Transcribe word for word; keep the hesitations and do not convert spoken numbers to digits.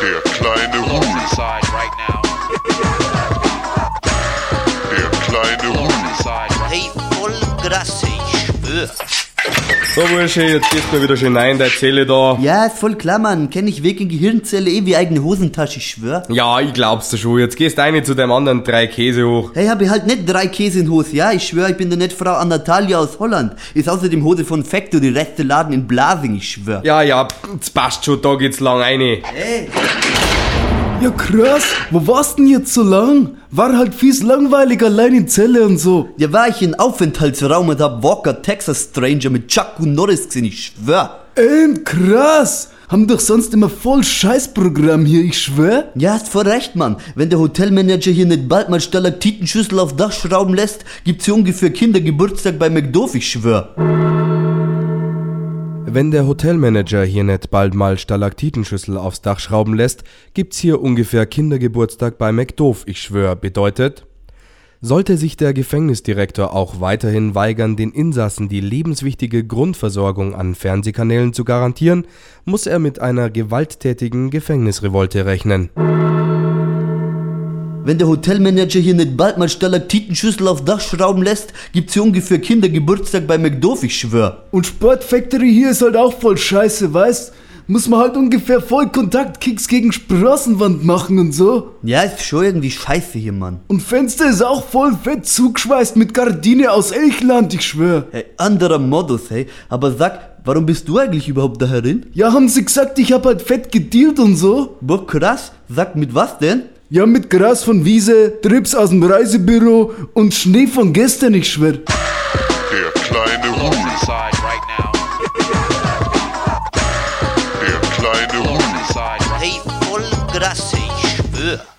Der kleine Hul. Der kleine Hul. Hey, voll krass, ich schwör. So, Bursche, jetzt gehst du mal wieder schön rein in deine Zelle da. Ja, ist voll klar, Mann. Kenn ich weg in Gehirnzelle eh wie eigene Hosentasche, ich schwör. Ja, ich glaub's dir schon. Jetzt gehst du eine zu deinem anderen drei Käse hoch. Hey, hab ich halt nicht drei Käse in Hose, ja? Ich schwör, ich bin der nicht Frau Anatalia aus Holland. Ist außerdem Hose von Factory, Resteladen in Blasing, ich schwör. Ja, ja, jetzt passt schon, da geht's lang eine. Hey. Ja krass, wo warst denn jetzt so lang? War halt fies langweilig allein in Zelle und so. Ja, war ich in Aufenthaltsraum und hab Walker Texas Stranger mit Chuck Norris gesehen, ich schwör. Ähm, krass. Haben doch sonst immer voll Scheißprogramm hier, ich schwör. Ja, hast voll recht, Mann. Wenn der Hotelmanager hier nicht bald mal Stalaktitenschüssel aufs Dach schrauben lässt, gibt's hier ungefähr Kindergeburtstag bei McDoof, ich schwör. Wenn der Hotelmanager hier nicht bald mal Stalaktitenschüssel aufs Dach schrauben lässt, gibt's hier ungefähr Kindergeburtstag bei McDoof, ich schwör. Bedeutet, sollte sich der Gefängnisdirektor auch weiterhin weigern, den Insassen die lebenswichtige Grundversorgung an Fernsehkanälen zu garantieren, muss er mit einer gewalttätigen Gefängnisrevolte rechnen. Wenn der Hotelmanager hier nicht bald mal Stalaktitenschüssel aufs Dach schrauben lässt, gibt's hier ungefähr Kindergeburtstag bei McDoof, ich schwör. Und Sportfactory hier ist halt auch voll scheiße, weißt? Muss man halt ungefähr voll Kontaktkicks gegen Sprossenwand machen und so. Ja, ist schon irgendwie scheiße hier, Mann. Und Fenster ist auch voll fett zugeschweißt mit Gardine aus Elchland, ich schwör. Hey, anderer Modus, hey. Aber sag, warum bist du eigentlich überhaupt da herin? Ja, haben sie gesagt, ich hab halt fett gedealt und so. Boah, krass. Sag, mit was denn? Ja, mit Gras von Wiese, Trips aus dem Reisebüro und Schnee von gestern, ich schwör. Der kleine Hul. Der kleine Hul. Hey, voll krass, ich schwör.